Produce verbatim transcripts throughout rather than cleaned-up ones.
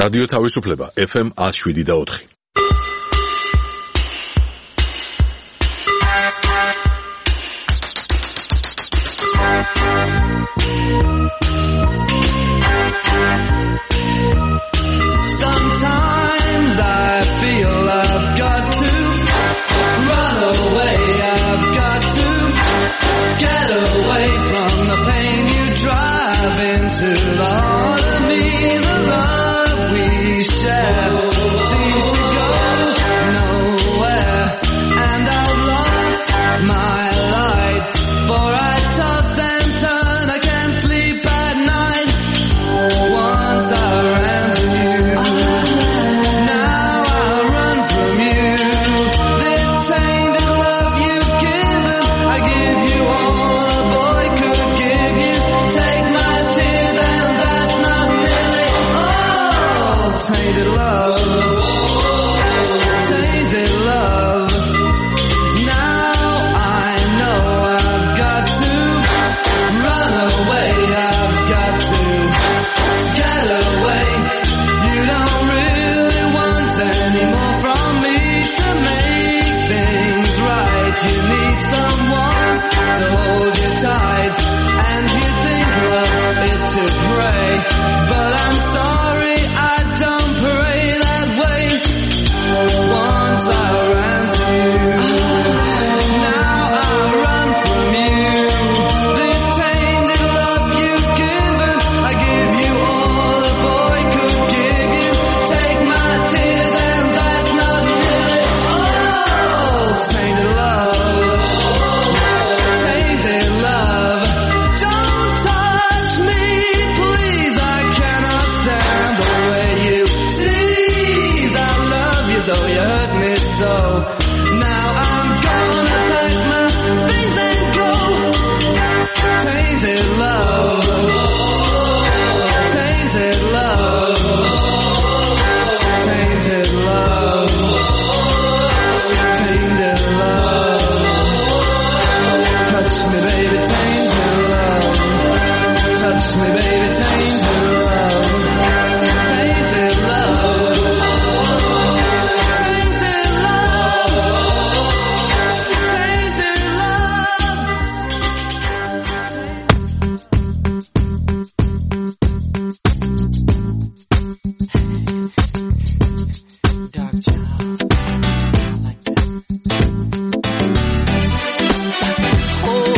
რადიო თავისუფლება ეფ ემ one oh seven და four. Sometimes I feel I've got to run away, I've got to get away from the pain you drive into the heart of me. The love we share seems to go nowhere, and I've lost my light, for I toss and turn, I can't sleep at night. Once I ran to you, now I run from you. This tainted love you've given, I give you all a boy could give you. Take my tears and that's not nearly all. Tainted love, tainted love. Now I know I've got to run away, I've got to get away. You don't really want any more from me to make things right. You need someone to hold you tight, and you think love is to pray, but I'm sorry I don't pray that way. Once I ran to you, now I run from you. This tainted love you've given, I give you all a boy could give you. Take my tears and that's not nearly all. Tainted love, tainted love. Don't touch me, please, I cannot stand the way you tease. I love you though you hurt me so. Now I'm gonna pack my things and go. Tainted love, tainted love, tainted love, tainted love. Touch me, baby, tainted love. Touch me, baby, tainted love. Tainted love, tainted love, tainted love. Dark child, I like that. Oh.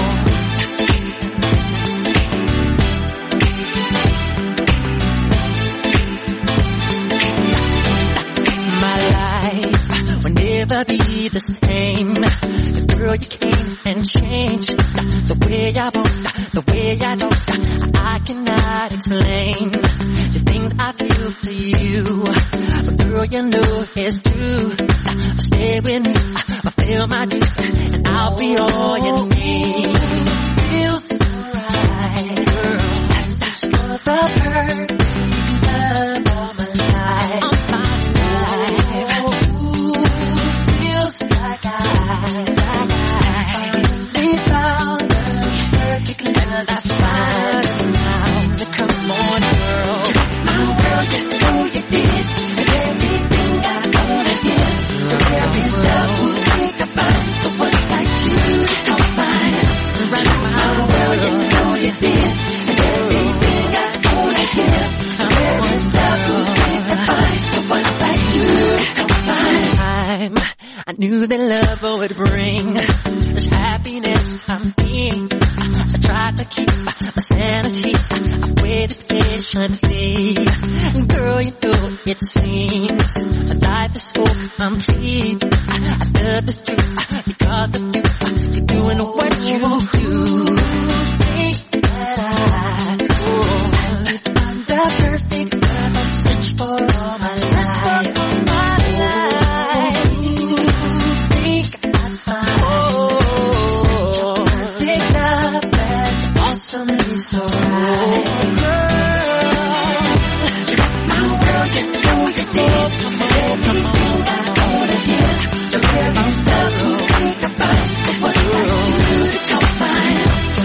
My life will never be the same. 'Cause girl, you came and changed the way I want, the way I don't. I cannot explain the things I feel for you. But girl, you know it's true. Stay with me, I feel my dues, and I'll be all you need. Feels so right, girl. That's for the perfect love of my life. Of my life. Ooh, feels like I, like I finally found the perfect love. That's fine now. Come on, girl. My world, you know you did. And everything I wanna give. So every step we think about, the one like you to come find. Right my world, you know you did. And everything I wanna give. So every step we think about, the one like you to come find. Time, I knew that love would bring this happiness I'm being. I tried to keep my sanity. I waited patiently. Girl, you know it seems my life is so complete. I, I love this truth because of you. You're doing what you do. Think that I do. I'm the perfect love I search for all my life. Search for all my life. Think I find such a perfect love that's awesomely so right. Girl, my world, you know you did. Everything I wanna give. The very stuff you think about, the one like you to come find.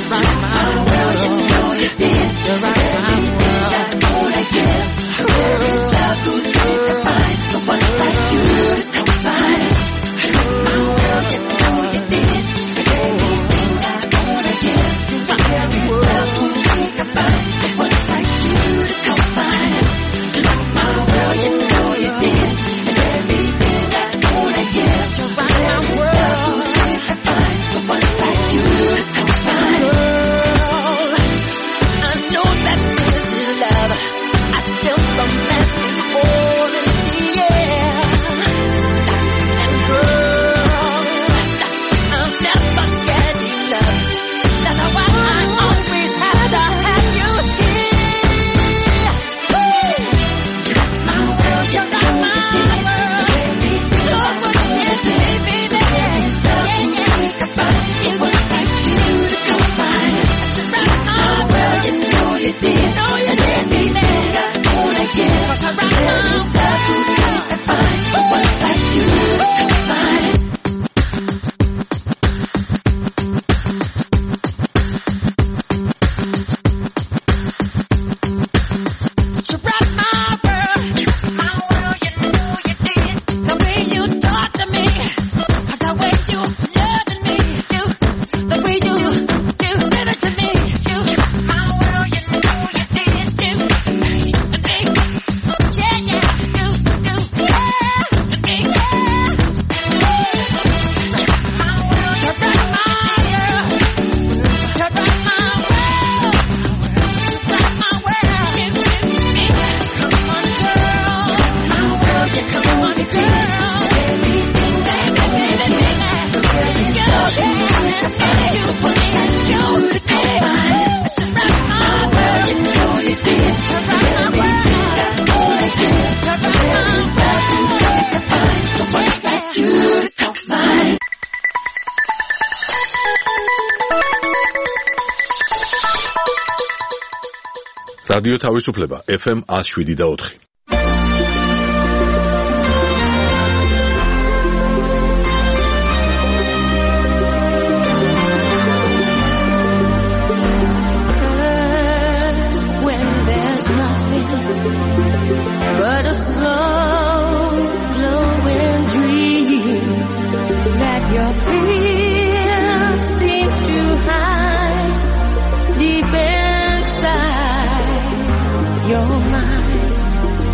რადიო თავისუფლება ეფ ემ one oh seven და four. But a slow glowing dream that your fear seems to hide deep inside your mind.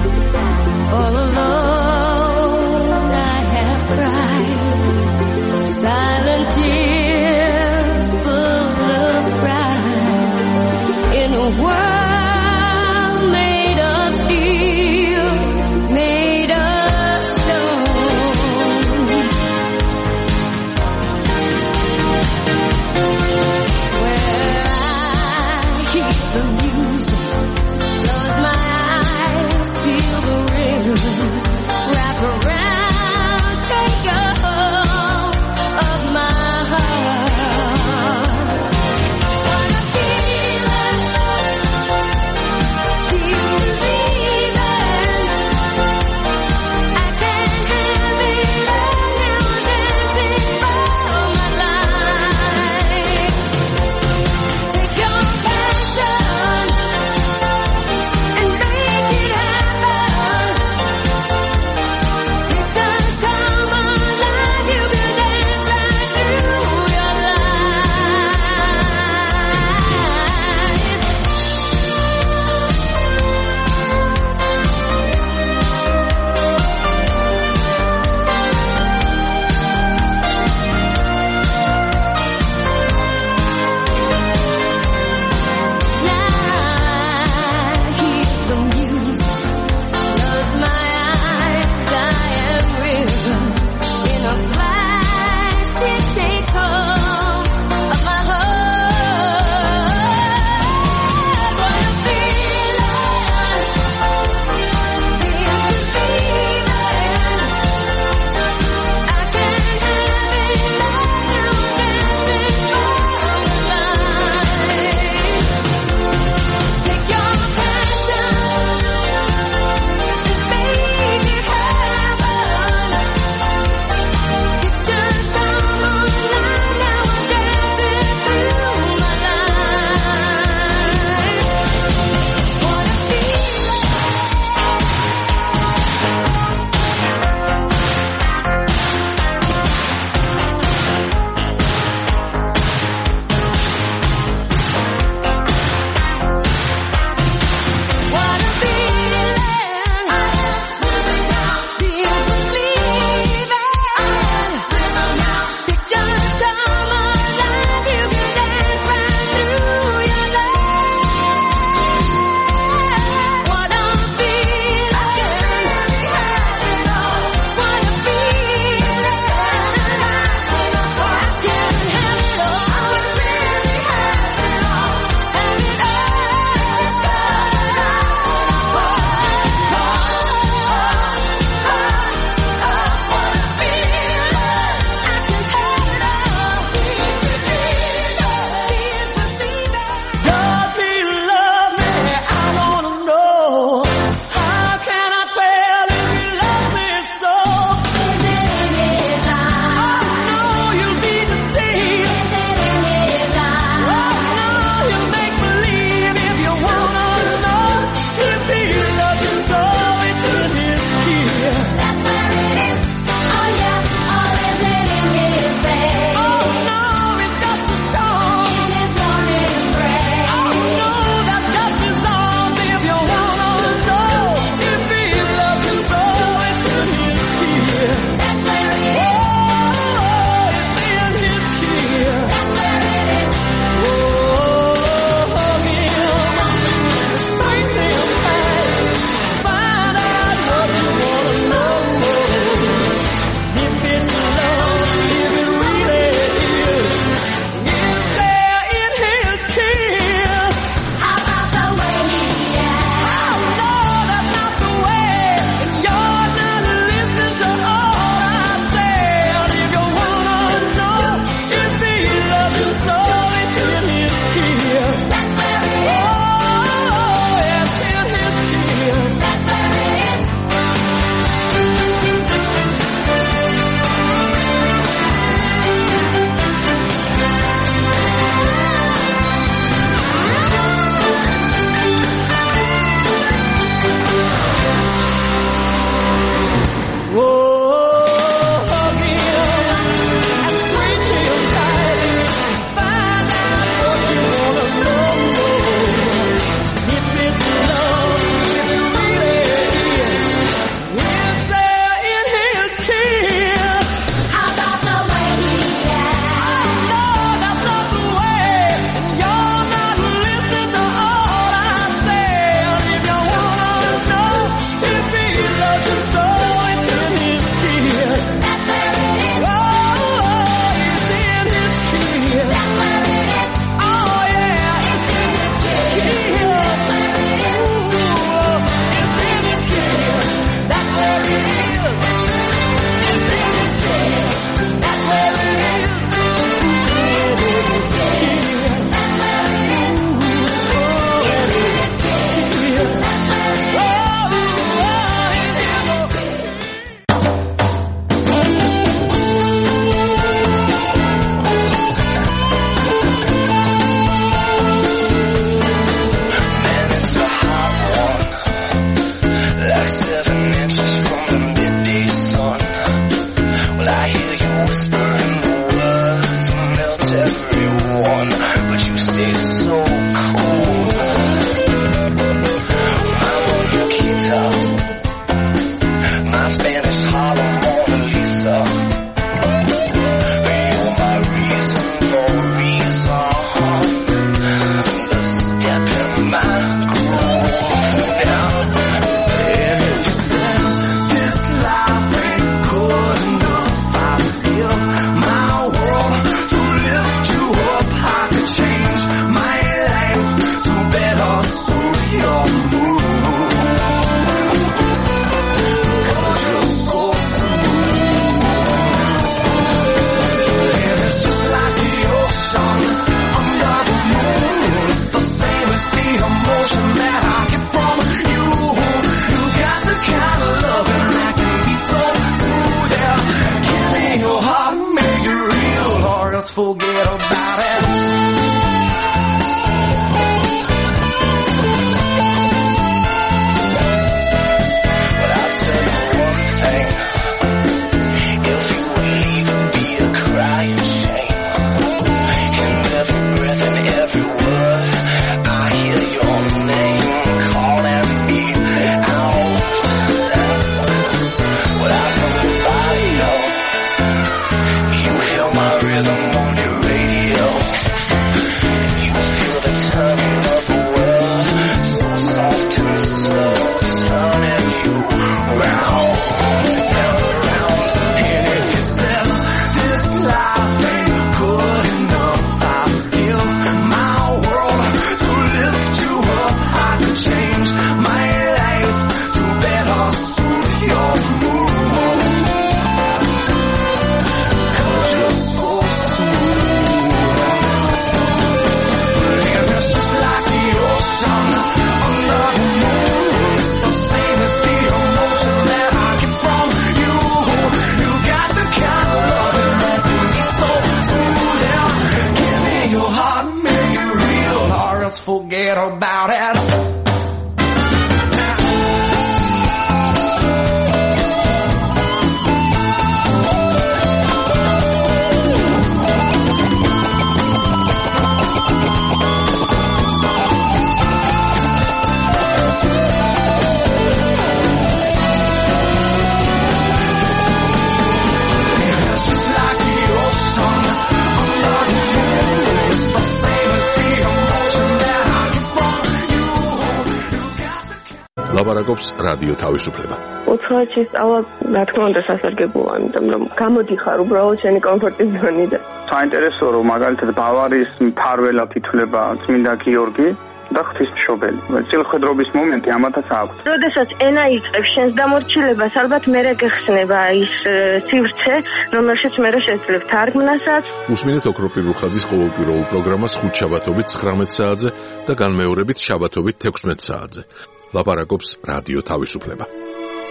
Forget about it. But I'll tell you one thing. If you would leave, it'd be a crying shame. In every breath and every word, I hear your name calling me out. Without nobody else, you hear my rhythm. Forget about it. ლაპარაკობს რადიო თავისუფლება. უცხოეთში სწავლა, რა თქმა უნდა, სასარგებლოა, იმიტომ რომ გამოდიხარ უბრალოდ შენი კომფორტის ზონიდან. საინტერესოა, რომ მაგალითად ბავარიის მფარველად ითვლება წმინდა გიორგი და ღვთისმშობელი. წილხედრობის მომენტი ამათაც აქვს. როდესაც ენა იწყებს შენს დამორჩილებას, ალბათ მერე გეხსნება ის სივრცე, რომელშიც მერე შეძლებ თარგმნასაც. უსმინეთ ოქროპირ რუხაძის ყოველკვირეულ პროგრამას ხუთ შაბათობით ცხრამეტ საათზე და განმეორებით შაბათობით თექვსმეტ საათზე. ლაპარაკობს რადიო თავისუფლება.